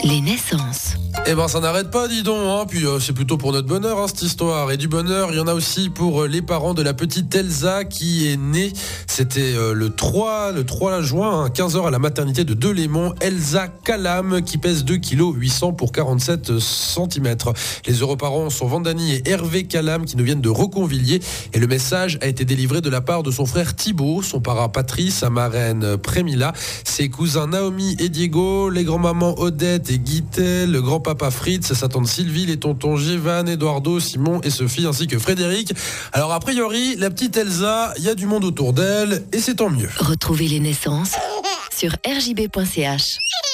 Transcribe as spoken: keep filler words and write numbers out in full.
Les naissances. Eh ben ça n'arrête pas, dis donc, hein. Puis euh, c'est plutôt pour notre bonheur, hein, cette histoire. Et du bonheur, il y en a aussi pour euh, les parents de la petite Elsa qui est née. C'était euh, le trois juin, hein, quinze heures à la maternité de Delémont. Elsa Calam qui pèse deux kilos huit cents pour quarante-sept centimètres. Les heureux parents sont Vandani et Hervé Calam qui nous viennent de Reconvilliers. Et le message a été délivré de la part de son frère Thibaut, son parrain Patrice, sa marraine Prémila, ses cousins Naomi et Diego, les grands-mamans Odette et Guittel, le grand-papa Fritz, sa tante Sylvie, les tontons Gévan, Eduardo, Simon et Sophie, ainsi que Frédéric. Alors a priori, la petite Elsa, il y a du monde autour d'elle et c'est tant mieux. Retrouvez les naissances sur r j b point c h.